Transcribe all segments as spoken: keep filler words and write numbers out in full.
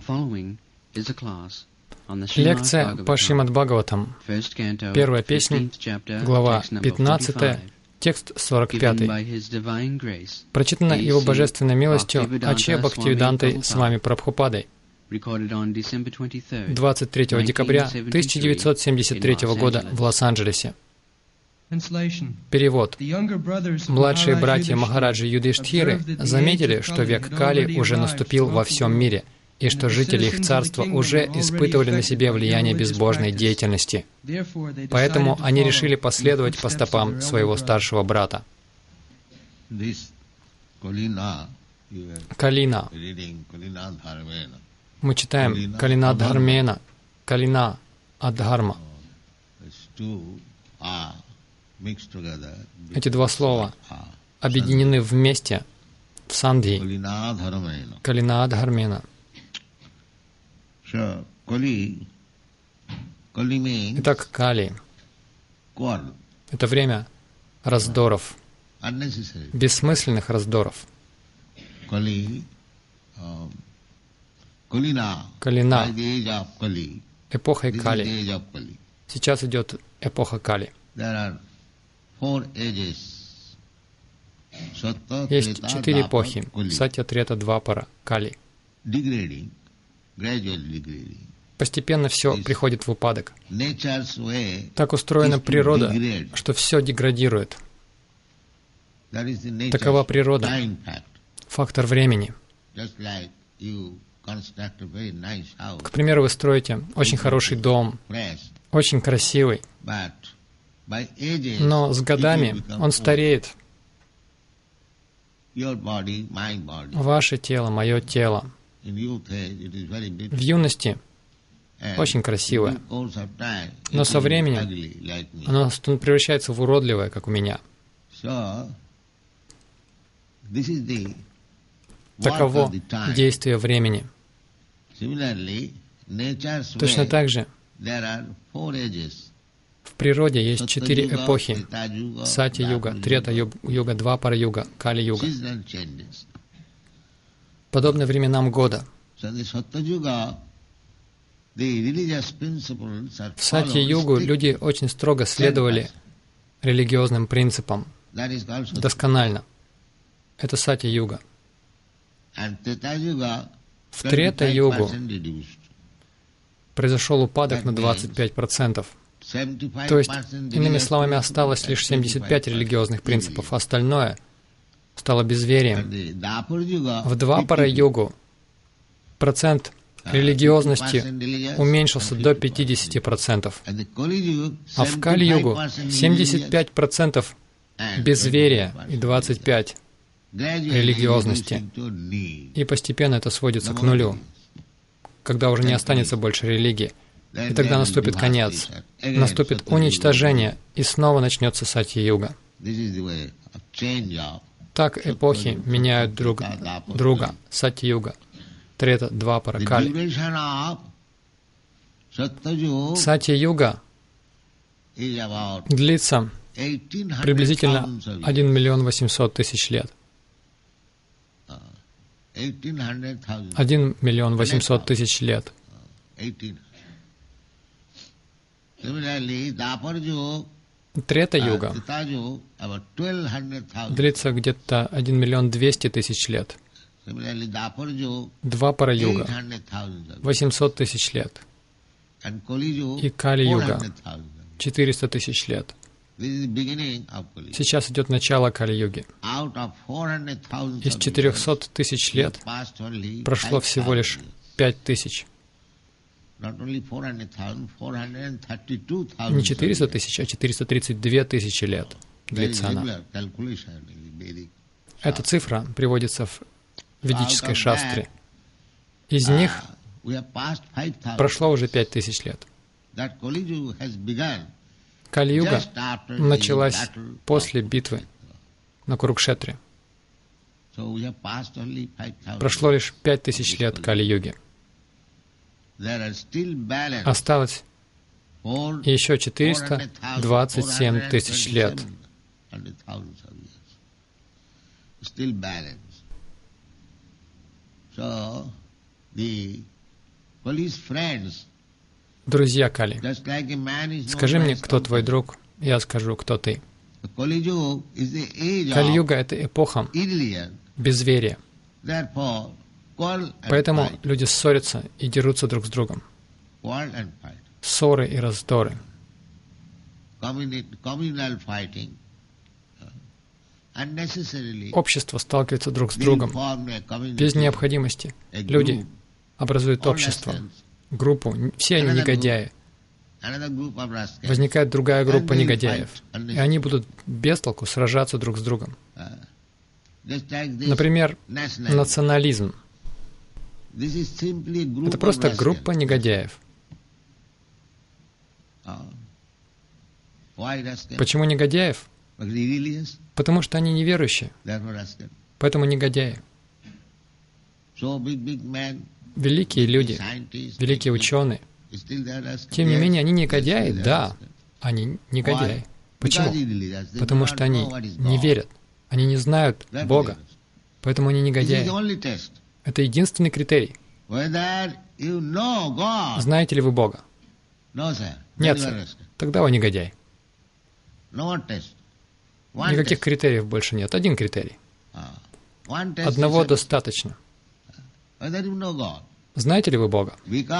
Лекция по Шримад Бхагаватам. Первая песня, глава пятнадцатая, текст сорок пятый. Прочитана Его Божественной милостью Аче Бхактивидантой с вами Прабхупадой. двадцать третьего декабря тысяча девятьсот семьдесят третьего года в Лос-Анджелесе. Перевод. Младшие братья Махараджи Юдхиштхиры заметили, что век Кали уже наступил во всем мире, и что жители их царства уже испытывали на себе влияние безбожной деятельности. Поэтому они решили последовать по стопам своего старшего брата. Калина. Мы читаем Калина Дхармена, Калина Адхарма. Эти два слова объединены вместе в сандhi. Калина Адхармена. Итак, Кали — это время раздоров, бессмысленных раздоров. Калина, эпохой Кали. Сейчас идет эпоха Кали. Есть четыре эпохи. Сатья, Трета, Двапара, Кали. Постепенно все приходит в упадок. Так устроена природа, что все деградирует. Такова природа, фактор времени. К примеру, вы строите очень хороший дом, очень красивый, но с годами он стареет. Ваше тело, мое тело. В юности очень красивое, но со временем оно превращается в уродливое, как у меня. Таково действие времени. Точно так же в природе есть четыре эпохи: Сатья-юга, Трета-юга, Двапара-юга, Кали-юга. Подобно временам года. В Сатья-югу люди очень строго следовали религиозным принципам, досконально. Это Сатья-юга. В Трета-югу произошел упадок на двадцать пять процентов. То есть, иными словами, осталось лишь семьдесят пять религиозных принципов, остальное стало безверием. В Двапара-югу процент религиозности уменьшился до пятидесяти процентов, а в Кали-югу семьдесят пять процентов безверия и двадцать пять процентов религиозности. И постепенно это сводится к нулю, когда уже не останется больше религии. И тогда наступит конец, наступит уничтожение, и снова начнется Сатья-юга. Так эпохи меняют друг друга. Сатья-юга, Трета, Двапара, Кали. Сатья-юга длится приблизительно один миллион восемьсот тысяч лет. один миллион восемьсот тысяч лет. Трета-юга длится где-то один миллион двести тысяч лет. Двапара-юга — восемьсот тысяч лет. И Кали-юга — четыреста тысяч лет. Сейчас идет начало Кали-юги. Из четырехсот тысяч лет прошло всего лишь пять тысяч. Не четыреста тысяч, а четыреста тридцать две тысячи лет длится она. Эта цифра приводится в ведической шастре. Из них прошло уже пять тысяч лет. Кали-юга началась после битвы на Курукшетре. Прошло лишь пять тысяч лет Кали-юги. Осталось еще четыреста двадцать семь тысяч лет. Друзья Кали, скажи мне, кто твой друг, я скажу, кто ты. Кали-юга — это эпоха безверия. Поэтому люди ссорятся и дерутся друг с другом. Ссоры и раздоры. Общество сталкивается друг с другом без необходимости. Люди образуют общество, группу, все они негодяи. Возникает другая группа негодяев, и они будут без толку сражаться друг с другом. Например, национализм. Это просто группа негодяев. Почему негодяев? Потому что они неверующие. Поэтому негодяи. Великие люди, великие ученые, тем не менее, они негодяи, да, они негодяи. Почему? Потому что они не верят, они не знают Бога, поэтому они негодяи. Это единственный критерий. Знаете ли вы Бога? Нет, сэр. Тогда вы негодяй. Никаких критериев больше нет. Один критерий. Одного достаточно. Знаете ли вы Бога?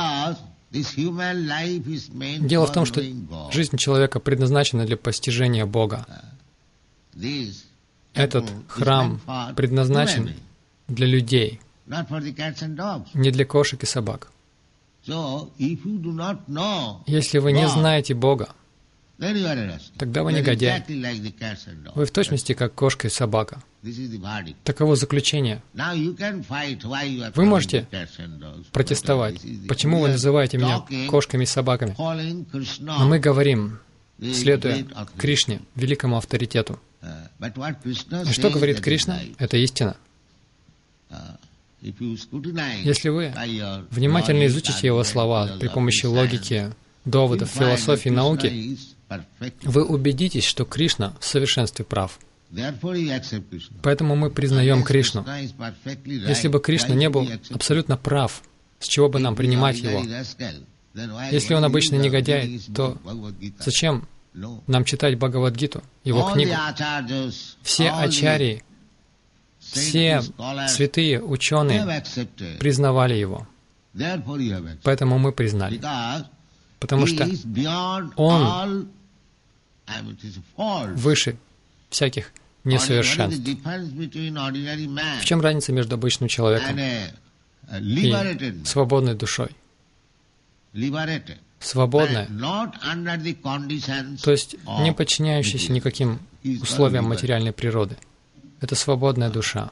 Дело в том, что жизнь человека предназначена для постижения Бога. Этот храм предназначен для людей, не для кошек и собак. Если вы не знаете Бога, тогда вы негодяй. Вы в точности как кошка и собака. Таково заключение. Вы можете протестовать. Почему вы называете меня кошками и собаками? Но мы говорим, следуя Кришне, великому авторитету. И что говорит Кришна? Это истина. Если вы внимательно изучите его слова при помощи логики, доводов, философии, науки, вы убедитесь, что Кришна в совершенстве прав. Поэтому мы признаем Кришну. Если бы Кришна не был абсолютно прав, с чего бы нам принимать его? Если он обычный негодяй, то зачем нам читать Бхагавад-гиту, его книгу? Все ачарьи, все святые ученые признавали его. Поэтому мы признали. Потому что он выше всяких несовершенств. В чем разница между обычным человеком и свободной душой? Свободная, то есть не подчиняющаяся никаким условиям материальной природы. Это свободная душа.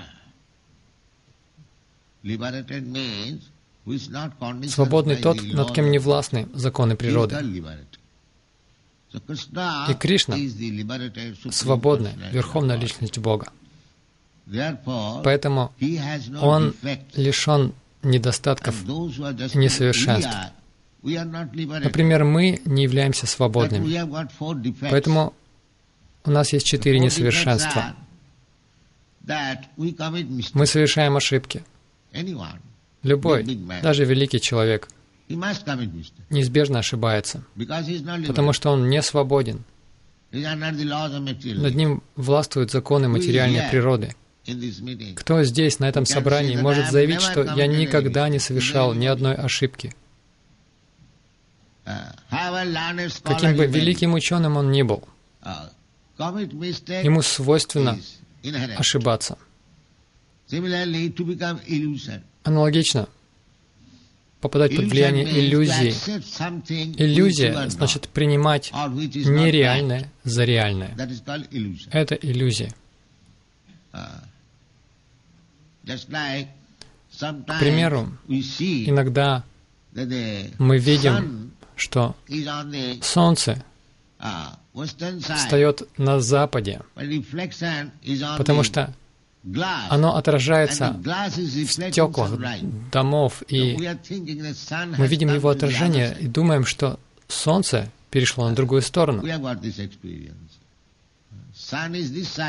Свободный тот, над кем не властны законы природы. И Кришна — свободная, верховная личность Бога. Поэтому Он лишен недостатков и несовершенств. Например, мы не являемся свободными. Поэтому у нас есть четыре несовершенства. Мы совершаем ошибки. Любой, даже великий человек, неизбежно ошибается, потому что он не свободен. Над ним властвуют законы материальной природы. Кто здесь, на этом собрании, может заявить, что я никогда не совершал ни одной ошибки? Каким бы великим ученым он ни был, ему свойственно ошибаться. Аналогично, попадать под влияние иллюзии. Иллюзия значит принимать нереальное за реальное. Это иллюзия. К примеру, иногда мы видим, что Солнце встает на западе, потому что оно отражается в стеклах домов, и мы видим его отражение и думаем, что Солнце перешло на другую сторону.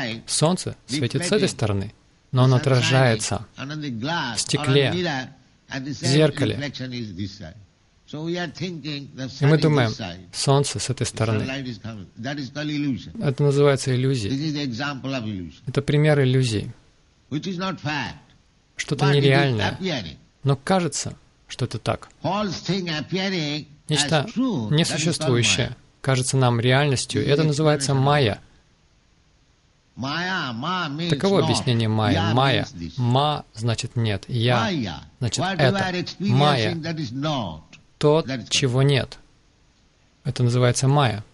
Солнце светит с этой стороны, но оно отражается в стекле, зеркале. И мы думаем, Солнце с этой стороны. Это называется иллюзией. Это пример иллюзии. Что-то нереальное. Но кажется, что это так. Нечто несуществующее кажется нам реальностью. И это называется майя. Таково объяснение майя. Майя. Ма значит нет. Я значит это. Майя. То, чего нет. Это называется майя.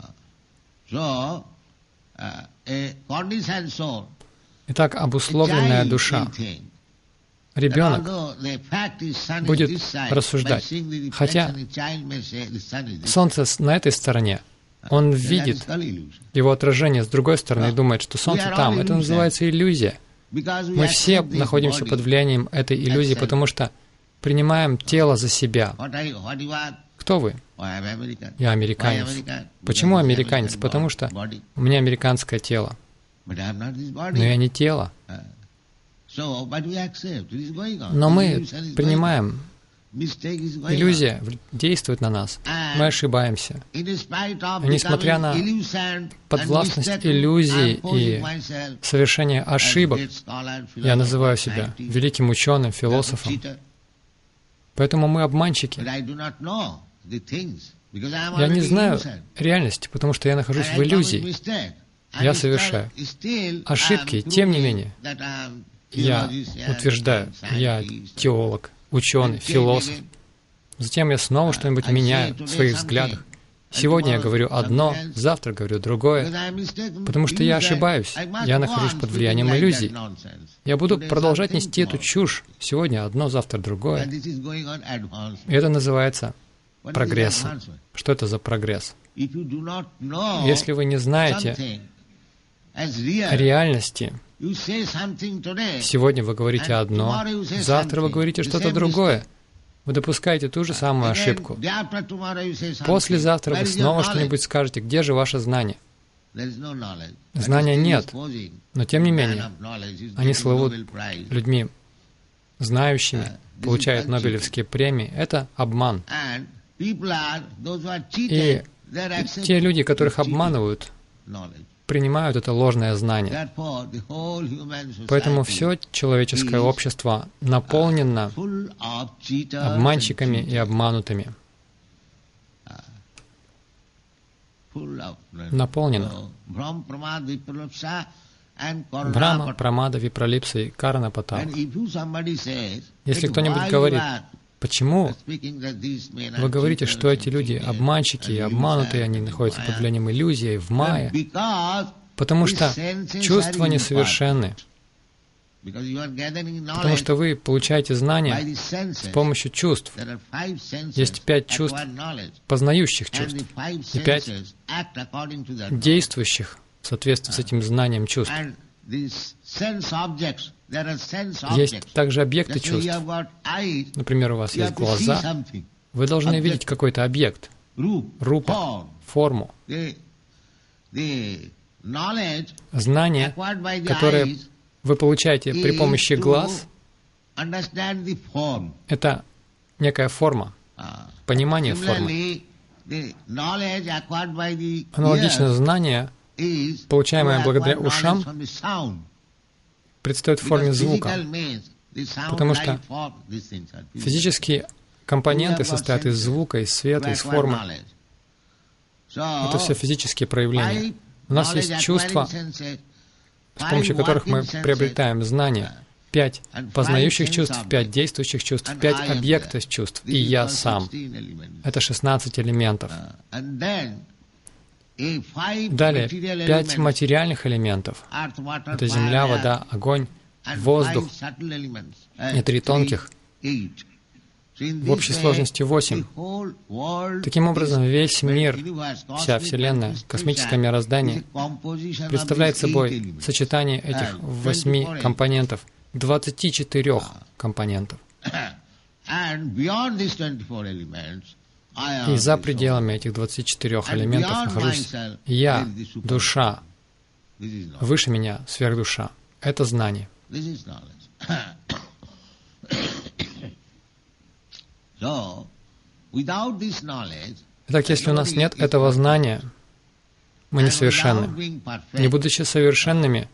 Итак, обусловленная душа. Ребенок будет рассуждать. Хотя Солнце на этой стороне, он видит его отражение с другой стороны и думает, что Солнце там. Это называется иллюзия. Мы все находимся под влиянием этой иллюзии, потому что принимаем тело за себя. Кто вы? Я американец. Почему американец? Потому что у меня американское тело. Но я не тело. Но мы принимаем. Иллюзия действует на нас. Мы ошибаемся. И несмотря на подвластность иллюзий и совершение ошибок, я называю себя великим ученым, философом. Поэтому мы обманщики. Я не знаю реальности, потому что я нахожусь в иллюзии. Я совершаю ошибки, тем не менее. Я утверждаю, я теолог, ученый, философ. Затем я снова что-нибудь меняю в своих взглядах. Сегодня я говорю одно, завтра говорю другое, потому что я ошибаюсь. Я нахожусь под влиянием иллюзий. Я буду продолжать нести эту чушь. Сегодня одно, завтра другое. И это называется прогрессом. Что это за прогресс? Если вы не знаете реальности, сегодня вы говорите одно, завтра вы говорите что-то другое. Вы допускаете ту же самую ошибку. Послезавтра вы снова что-нибудь скажете. Где же ваше знание? Знания нет, но тем не менее, они слывут людьми знающими, получают Нобелевские премии. Это обман. И те люди, которых обманывают, принимают это ложное знание. Поэтому все человеческое общество наполнено обманщиками и обманутыми. Наполнено. Брахма, Прамада, Випралипса и Каранапатала. Если кто-нибудь говорит, почему вы говорите, что эти люди обманщики и обманутые, они находятся под влиянием иллюзии, в майя? Потому что чувства несовершенны. Потому что вы получаете знания с помощью чувств. Есть пять чувств, познающих чувств, и пять действующих в соответствии с этим знанием чувств. Есть также объекты чувств. Например, у вас есть глаза. Вы должны видеть какой-то объект, рупа, форму. Знания, которые вы получаете при помощи глаз, это некая форма, понимание формы. Аналогично знания, получаемые благодаря ушам, предстают в форме звука, потому что физические компоненты состоят из звука, из света, из формы. Это все физические проявления. У нас есть чувства, с помощью которых мы приобретаем знания. Пять познающих чувств, пять действующих чувств, пять объектов чувств, и я сам. Это шестнадцать элементов. Далее, пять материальных элементов. Это земля, вода, огонь, воздух и три тонких. В общей сложности восемь. Таким образом, весь мир, вся Вселенная, космическое мироздание представляет собой сочетание этих восьми компонентов, двадцати четырёх компонентов. И за пределами этих двадцати четырёх элементов нахожусь я, душа, выше меня, сверхдуша. Это знание. Итак, если у нас нет этого знания, мы несовершенны. Не будучи совершенными,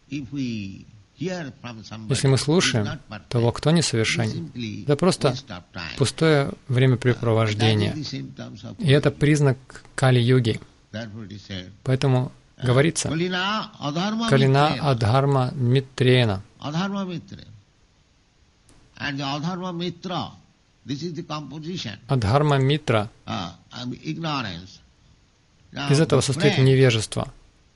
если мы слушаем того, кто несовершенен, это просто пустое времяпрепровождение. И это признак Кали-юги. Поэтому говорится, «Калина адхарма митрена». Адхарма митра. Из этого состоит невежество.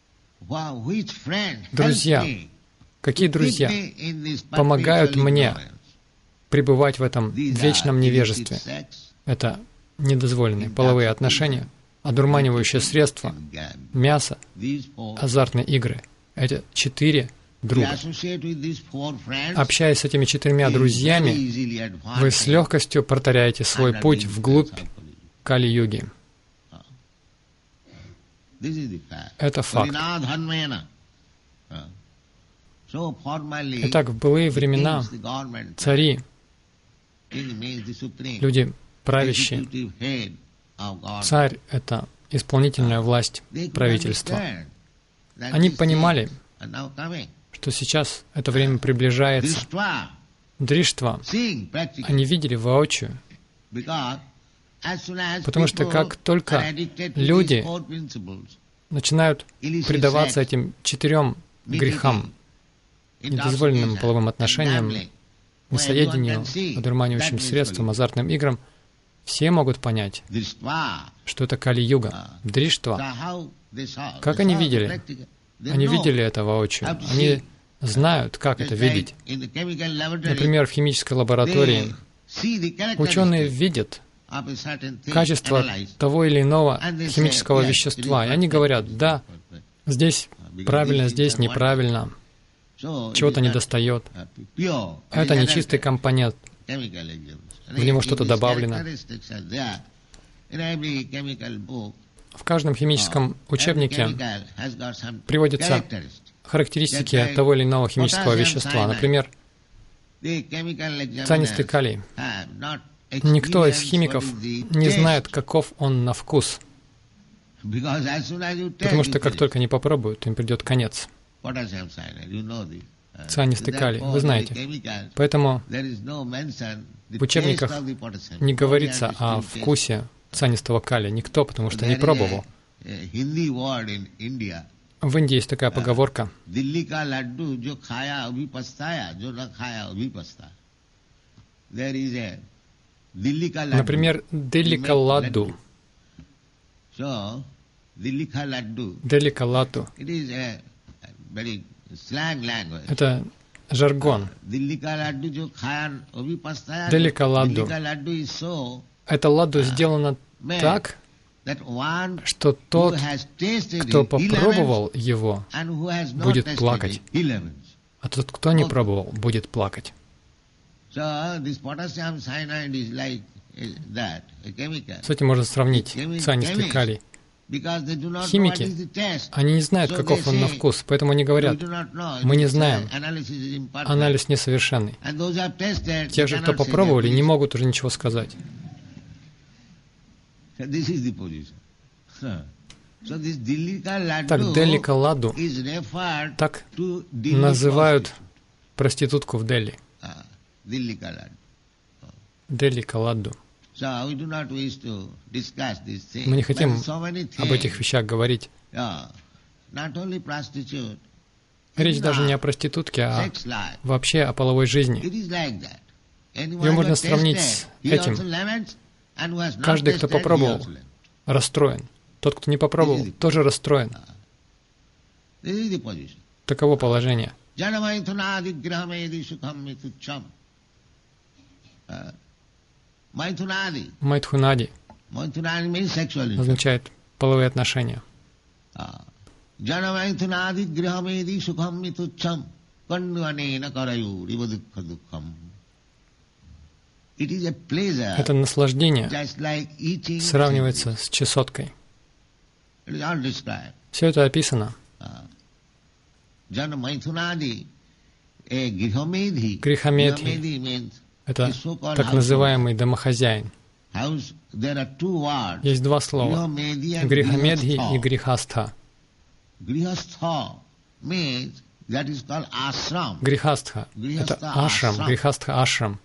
Друзья, какие друзья помогают мне пребывать в этом вечном невежестве? Это недозволенные половые отношения, одурманивающие средства, мясо, азартные игры. Эти четыре друга. Общаясь с этими четырьмя друзьями, вы с легкостью протаряете свой путь вглубь Кали-юги. Это факт. Итак, в былые времена цари, люди правящие, царь — это исполнительная власть правительства. Они понимали, что сейчас это время приближается. Дриштва, они видели воочию. Потому что как только люди начинают предаваться этим четырем грехам, недозволенным половым отношениям, мясоедению, одурманивающим средствам, азартным играм, все могут понять, что это Кали-юга, Дриштва. Как они видели? Они видели это воочию. Они знают, как это видеть. Например, в химической лаборатории ученые видят качество того или иного химического вещества, и они говорят: да, здесь правильно, здесь неправильно, чего-то недостает. Это нечистый компонент, в него что-то добавлено. В каждом химическом учебнике приводятся характеристики того или иного химического вещества. Например, цианистый калий. Никто из химиков не знает, каков он на вкус. Потому что как только они попробуют, им придет конец. Цианистый калий, вы знаете. Поэтому в учебниках не говорится о вкусе цианистого калия. Никто, потому что не пробовал. В Индии есть такая поговорка. Например, Дилли-ка ладду. Дилли-ка ладду. Это жаргон. Дилли-ка ладду. Это ладду сделано так, что тот, кто попробовал его, будет плакать, а тот, кто не пробовал, будет плакать. С этим можно сравнить цианистый калий. Химики, они не знают, каков он на вкус, поэтому они говорят: мы не знаем, анализ несовершенный. Те же, кто попробовали, не могут уже ничего сказать. Так, Дилли-ка ладду, так называют проститутку в Дели. Дилли-ка ладду. Мы не хотим об этих вещах говорить. Речь даже не о проститутке, а вообще о половой жизни. Ее можно сравнить с этим. Каждый, кто попробовал, расстроен. Тот, кто не попробовал, тоже расстроен. Таково положение. Майтхунади означает половые отношения. Это наслаждение сравнивается с чесоткой. Все это описано. Грихамедхи Это так называемый домохозяин. Есть два слова — грихамедхи и грихастха. Грихастха — это ашрам, грихастха — ашрам.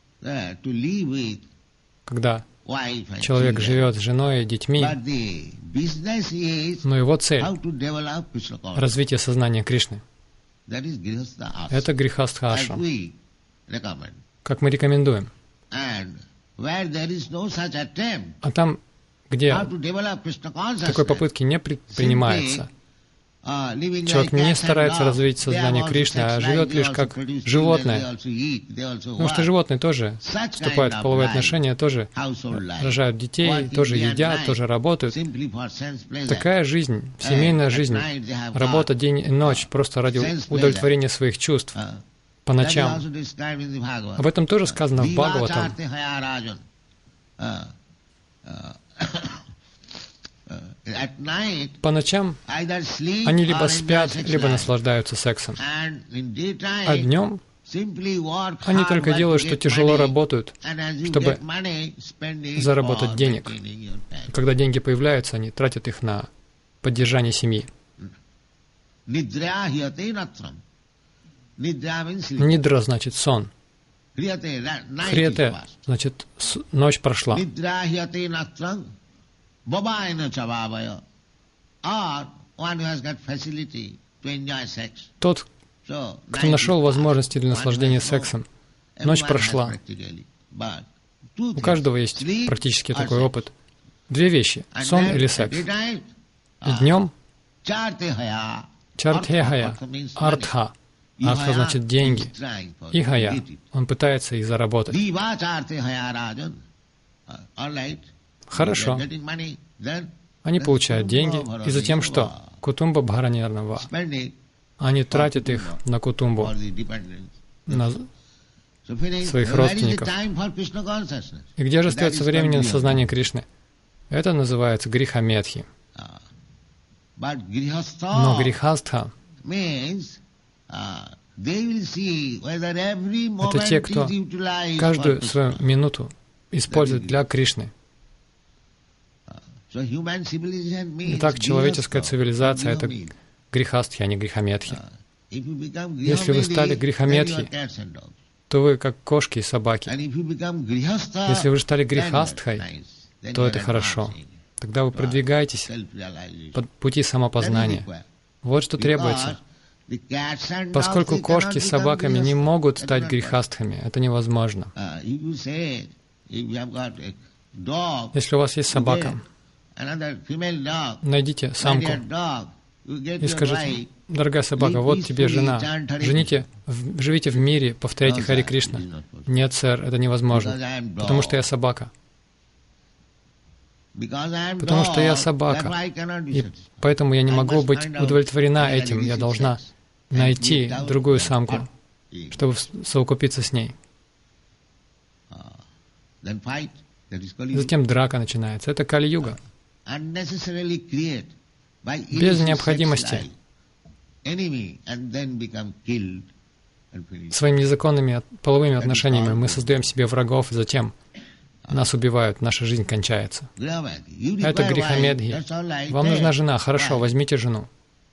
Когда человек живет с женой и детьми, но его цель — развитие сознания Кришны. Это грихастха ашрам, как мы рекомендуем. А там, где такой попытки не предпринимается, человек не старается развить сознание Кришны, а живет лишь как животное. Потому что животные тоже вступают в половые отношения, тоже рожают детей, тоже едят, тоже работают. Такая жизнь, семейная жизнь, работа день и ночь просто ради удовлетворения своих чувств по ночам. Об этом тоже сказано в Бхагаватам. По ночам они либо спят, либо наслаждаются сексом. А днем они только делают, что тяжело работают, чтобы заработать денег. И когда деньги появляются, они тратят их на поддержание семьи. Нидра значит сон. Хрияте значит ночь прошла. Тот, кто нашел возможности для наслаждения сексом, ночь прошла. У каждого есть практически такой опыт. Две вещи — сон или секс. И днем чартхехая, артха. Артха значит деньги. Ихая, он пытается их заработать. Хорошо. Они получают деньги, и затем что? Кутумба бхаранирнава. Они тратят их на кутумбу, на своих родственников. И где же остается времени на сознание Кришны? Это называется грихамедхи. Но грихастха — это те, кто каждую свою минуту использует для Кришны. Итак, человеческая цивилизация — это грихастхи, а не грихамедхи. Если вы стали грихамедхи, то вы как кошки и собаки. Если вы стали грихастхой, то это хорошо. Тогда вы продвигаетесь по пути самопознания. Вот что требуется. Поскольку кошки с собаками не могут стать грихастхами, это невозможно. Если у вас есть собака, найдите самку и скажите: дорогая собака, вот тебе жена, жените, в, живите в мире, повторяйте Хари Кришна. Нет, сэр, это невозможно, потому что я собака. Потому что я собака, и поэтому я не могу быть удовлетворена этим, я должна найти другую самку, чтобы совокупиться с ней. Затем драка начинается. Это Кали-юга. Без необходимости. Своими незаконными половыми отношениями мы создаем себе врагов, и затем нас убивают, наша жизнь кончается. Это грихамедхи. Вам нужна жена, хорошо, возьмите жену.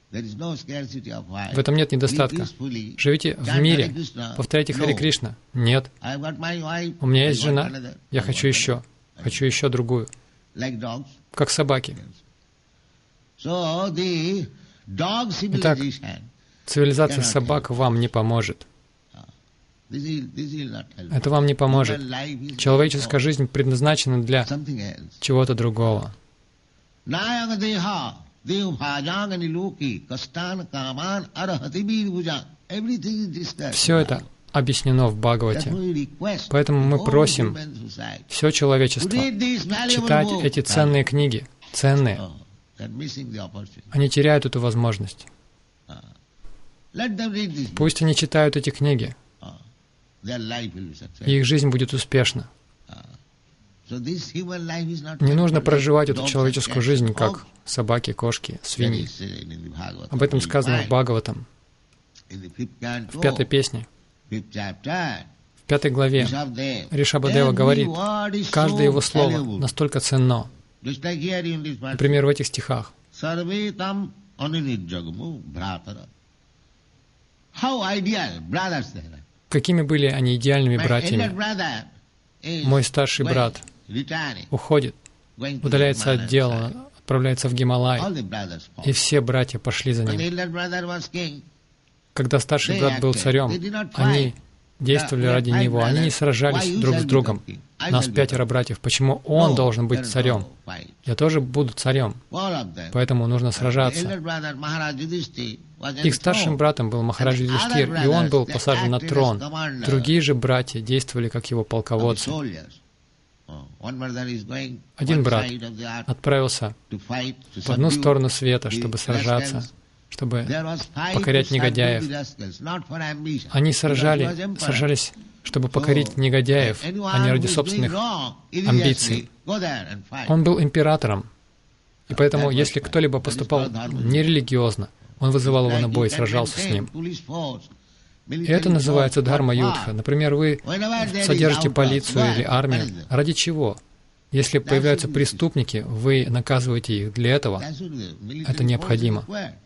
В этом нет недостатка. Живите в мире, повторяйте Хари Кришна. Нет. У меня есть жена, я хочу еще, хочу еще другую. Как собаки. Итак, цивилизация собак вам не поможет. Это вам не поможет. Человеческая жизнь предназначена для чего-то другого. Все это объяснено в Бхагавате. Поэтому мы просим все человечество читать эти ценные книги. Ценные. Они теряют эту возможность. Пусть они читают эти книги, и их жизнь будет успешна. Не нужно проживать эту человеческую жизнь, как собаки, кошки, свиньи. Об этом сказано в Бхагаватам, в пятой песне. В пятой главе Ришабхадева говорит, каждое его слово настолько ценно. Например, в этих стихах. Какими были они идеальными братьями. Мой старший брат уходит, удаляется от дела, отправляется в Гималай, и все братья пошли за ним. Когда старший брат был царем, они действовали ради него, они не сражались друг с другом. Нас пятеро братьев, почему он должен быть царем? Я тоже буду царем, поэтому нужно сражаться. Их старшим братом был Махарадж Юдхиштир, и он был посажен на трон. Другие же братья действовали как его полководцы. Один брат отправился в одну сторону света, чтобы сражаться, чтобы покорять негодяев. Они сражали, сражались, чтобы покорить негодяев, а не ради собственных амбиций. Он был императором, и поэтому, если кто-либо поступал нерелигиозно, он вызывал его на бой и сражался с ним. И это называется дхарма-юдха. Например, вы содержите полицию или армию. Ради чего? Если появляются преступники, вы наказываете их. Для этого это необходимо.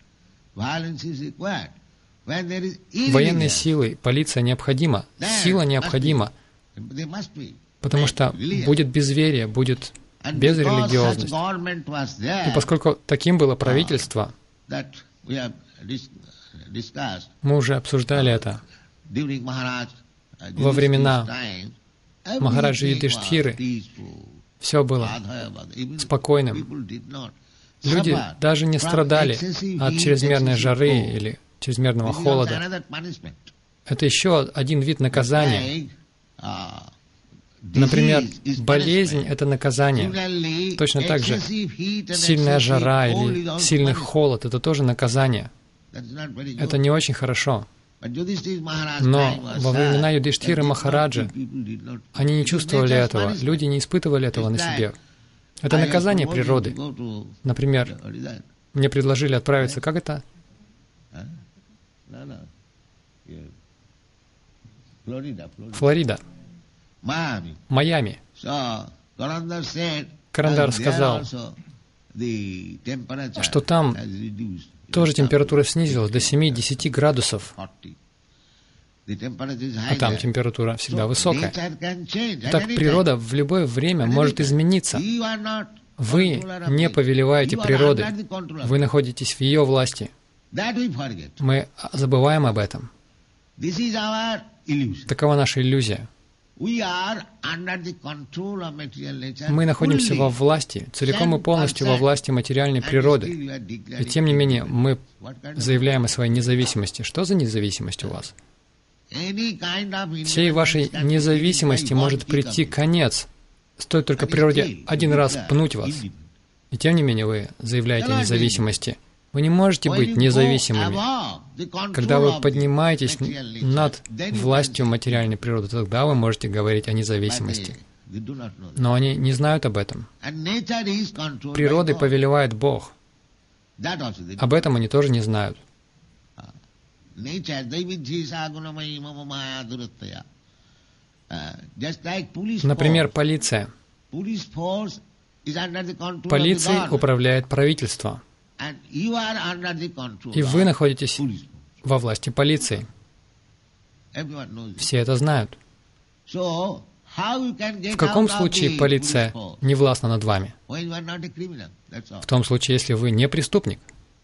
Военные силы, полиция необходима, сила необходима, потому что будет безверие, будет безрелигиозность. И поскольку таким было правительство, мы уже обсуждали это во времена Махараджа Юдхиштиры, все было спокойным. Люди даже не страдали от чрезмерной жары или чрезмерного холода. Это еще один вид наказания. Например, болезнь — это наказание. Точно так же сильная жара или сильный холод — это тоже наказание. Это не очень хорошо. Но во времена Юдхиштиры Махараджа они не чувствовали этого, люди не испытывали этого на себе. Это наказание природы. Например, мне предложили отправиться, как это? Флорида. Майами. Карандар сказал, что там тоже температура снизилась до семи-десяти градусов. А там температура всегда высокая. Так природа в любое время может измениться. Вы не повелеваете природой. Вы находитесь в ее власти. Мы забываем об этом. Такова наша иллюзия. Мы находимся во власти, целиком и полностью во власти материальной природы. И тем не менее, мы заявляем о своей независимости. Что за независимость у вас? Всей вашей независимости может прийти конец. Стоит только природе один раз пнуть вас. И тем не менее, вы заявляете о независимости. Вы не можете быть независимыми. Когда вы поднимаетесь над властью материальной природы, тогда вы можете говорить о независимости. Но они не знают об этом. Природой повелевает Бог. Об этом они тоже не знают. Например, полиция. Полицией управляет правительство. И вы находитесь во власти полиции. Все это знают. В каком случае полиция не властна над вами? В том случае, если вы не преступник.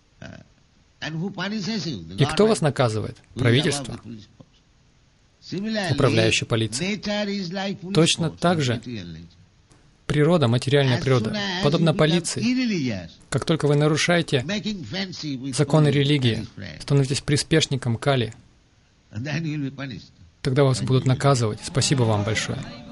И кто вас наказывает? Правительство. Управляющая полиция. Точно так же природа, материальная природа, подобно полиции. Как только вы нарушаете законы религии, становитесь приспешником Кали, тогда вас будут наказывать. Спасибо вам большое.